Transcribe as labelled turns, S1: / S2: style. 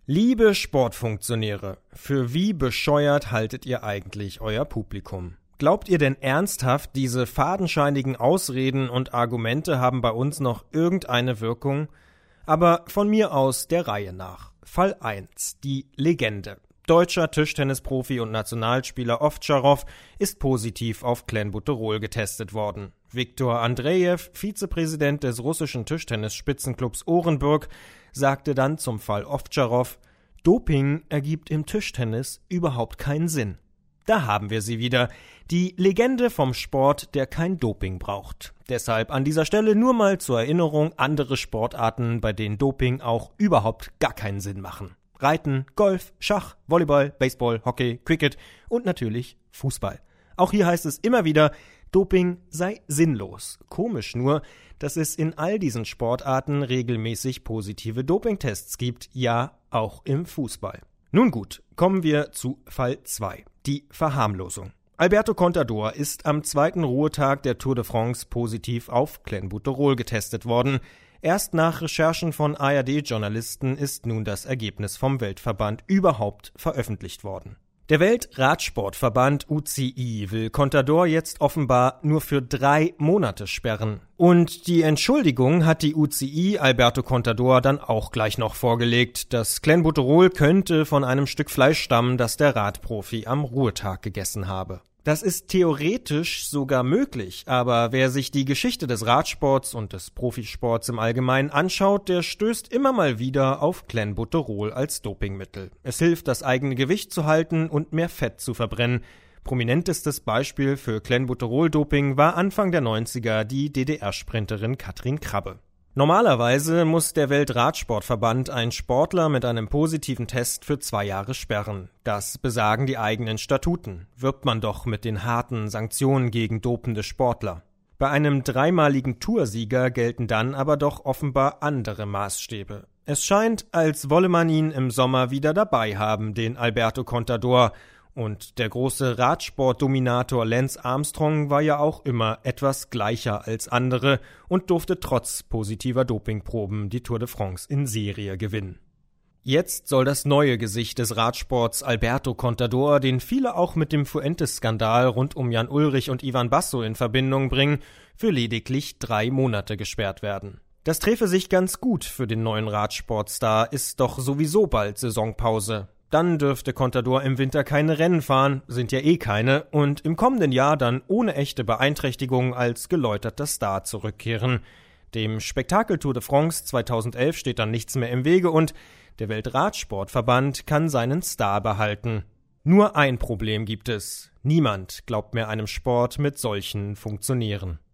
S1: Liebe Sportfunktionäre, für wie bescheuert haltet ihr eigentlich euer Publikum? Glaubt ihr denn ernsthaft, diese fadenscheinigen Ausreden und Argumente haben bei uns noch irgendeine Wirkung? Aber von mir aus der Reihe nach. Fall 1. Die Legende. Deutscher Tischtennisprofi und Nationalspieler Ovtcharov ist positiv auf Clenbuterol getestet worden. Viktor Andrejew, Vizepräsident des russischen Tischtennisspitzenclubs Orenburg, sagte dann zum Fall Ovtcharov: Doping ergibt im Tischtennis überhaupt keinen Sinn. Da haben wir sie wieder, die Legende vom Sport, der kein Doping braucht. Deshalb an dieser Stelle nur mal zur Erinnerung andere Sportarten, bei denen Doping auch überhaupt gar keinen Sinn machen. Reiten, Golf, Schach, Volleyball, Baseball, Hockey, Cricket und natürlich Fußball. Auch hier heißt es immer wieder, Doping sei sinnlos. Komisch nur, dass es in all diesen Sportarten regelmäßig positive Dopingtests gibt, ja, auch im Fußball. Nun gut, kommen wir zu Fall 2, die Verharmlosung. Alberto Contador ist am zweiten Ruhetag der Tour de France positiv auf Clenbuterol getestet worden. Erst nach Recherchen von ARD-Journalisten ist nun das Ergebnis vom Weltverband überhaupt veröffentlicht worden. Der Weltradsportverband UCI will Contador jetzt offenbar nur für 3 Monate sperren. Und die Entschuldigung hat die UCI Alberto Contador dann auch gleich noch vorgelegt. Das Clenbuterol könnte von einem Stück Fleisch stammen, das der Radprofi am Ruhetag gegessen habe. Das ist theoretisch sogar möglich, aber wer sich die Geschichte des Radsports und des Profisports im Allgemeinen anschaut, der stößt immer mal wieder auf Clenbuterol als Dopingmittel. Es hilft, das eigene Gewicht zu halten und mehr Fett zu verbrennen. Prominentestes Beispiel für Clenbuterol-Doping war Anfang der 90er die DDR-Sprinterin Katrin Krabbe. Normalerweise muss der Weltradsportverband einen Sportler mit einem positiven Test für 2 Jahre sperren. Das besagen die eigenen Statuten. Wirbt man doch mit den harten Sanktionen gegen dopende Sportler. Bei einem 3-maligen Toursieger gelten dann aber doch offenbar andere Maßstäbe. Es scheint, als wolle man ihn im Sommer wieder dabei haben, den Alberto Contador. Und der große Radsportdominator Lance Armstrong war ja auch immer etwas gleicher als andere und durfte trotz positiver Dopingproben die Tour de France in Serie gewinnen. Jetzt soll das neue Gesicht des Radsports Alberto Contador, den viele auch mit dem Fuentes-Skandal rund um Jan Ullrich und Ivan Basso in Verbindung bringen, für lediglich 3 Monate gesperrt werden. Das träfe sich ganz gut für den neuen Radsportstar, ist doch sowieso bald Saisonpause. Dann dürfte Contador im Winter keine Rennen fahren, sind ja eh keine, und im kommenden Jahr dann ohne echte Beeinträchtigung als geläuterter Star zurückkehren. Dem Spektakel Tour de France 2011 steht dann nichts mehr im Wege und der Weltradsportverband kann seinen Star behalten. Nur ein Problem gibt es: Niemand glaubt mehr einem Sport mit solchen Funktionären.